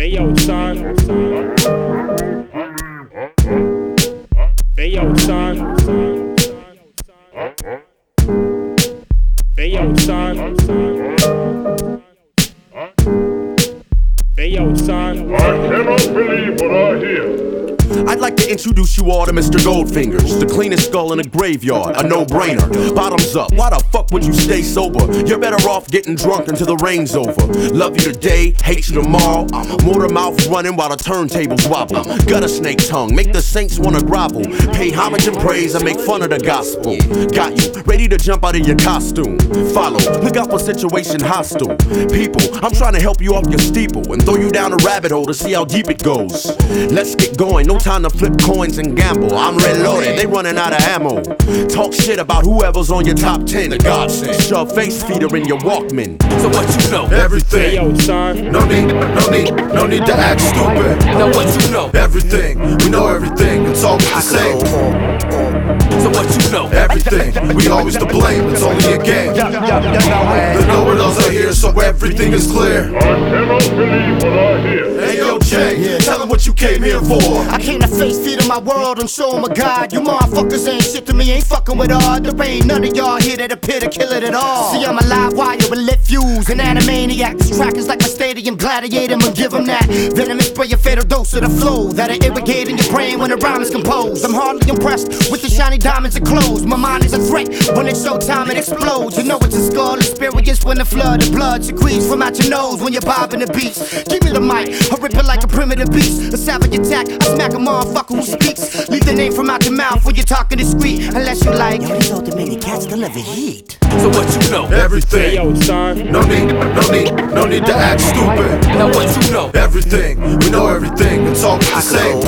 Hey yo, son. Hey yo, son. Hey yo, son. Hey yo, son. I cannot believe what I hear. I'd like to introduce you all to Mr. Goldfingers, the cleanest skull in a graveyard, a no-brainer. Bottoms up, why the fuck would you stay sober? You're better off getting drunk until the rain's over. Love you today, hate you tomorrow. Motor mouth running while the turntables wobble. Gutter snake tongue, make the saints wanna grovel. Pay homage and praise and make fun of the gospel. Got you, ready to jump out of your costume. Follow, look out for situation hostile. People, I'm trying to help you off your steeple and throw you down a rabbit hole to see how deep it goes. Let's get going, no time to flip coins and gamble. I'm reloaded, they running out of ammo. Talk shit about whoever's on your top 10. The godsend. Shove face feeder in your Walkman. So what you know? Everything. Hey yo, son. No need to act stupid. Now what you know? Everything. We know everything. It's always the same. So what you know? Everything. We always to blame. It's only a game. The know-it-alls are here, so everything is clear. I cannot believe what I hear. Hey yo, Jay, tell them what you came here for. I came to face feed in my world and show 'em a God. You motherfuckers ain't shit to me, ain't fucking with all. There ain't none of y'all here that appear to kill it at all. See, I'm a live wire with lit fuse, an animaniac. This track is like my stadium gladiator, I'ma give 'em that venomous spray, a fatal dose of the flow that'll irrigate in your brain when the rhyme is composed. I'm hardly impressed with the shiny diamonds and clothes. My mind is a threat when it's showtime, it explodes. You know it's a skull experience when the flood of blood secretes from out your nose when you're bobbing the beats. Give me the mic, I rip it like a primitive beast. A savage attack, I smack a motherfucker who speaks. Leave the name from out your mouth when you're talking discreet. Unless you like, yo, these old many cats deliver heat. So what you know? Everything. Hey yo, son. No need to act stupid. Now what you know? Everything. We know everything. It's always the same.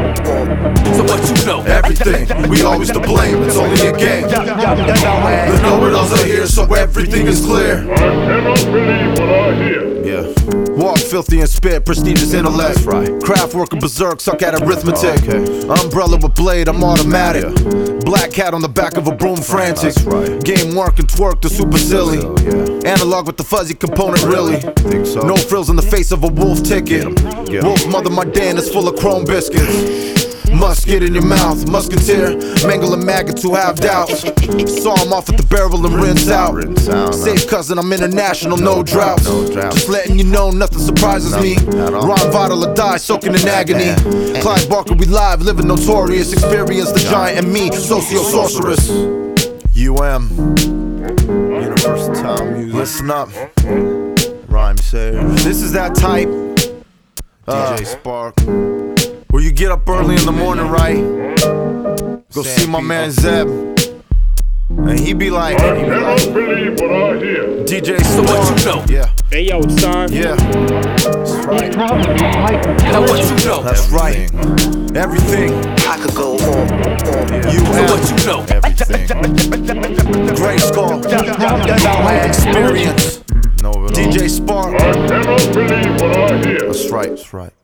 So what you know? Everything. We always to blame. It's only a game. The know-it-alls are here, so everything is clear. I cannot believe what I hear. Yeah. Walk filthy and spit, prestigious intellect. That's right. Craft worker berserk, suck at arithmetic. Umbrella with blade, I'm automatic. Black cat on the back of a broom, frantic. That's right. Game work and twerk, the super silly. Analog with the fuzzy component, really. Think so. No frills in the face of a wolf ticket. Wolf mother, my Dan is full of chrome biscuits. Musket in your mouth, musketeer, mangle and maggots who have doubts. Saw him off at the barrel and rinse out. Safe cousin, I'm international, no droughts. Just letting you know, nothing surprises me. Ron Vital or die, soaking in agony. Clive Barker, we live, living notorious. Experience the giant and me, socio-sorceress. Universal Time Music. Listen up. Rhyme sayers. This is that type. DJ Spark. Where you get up early in the morning, right? Go see my man Zeb. And he be like, I cannot believe what I hear. DJ Spark. So what you know? Yeah. Hey yo, son. Yeah. That's right. Now what you know? That's right. Everything. I could go on. So what you know? Everything. Great Skull. Experience. DJ Spark. I cannot believe what I hear. That's right. That's right.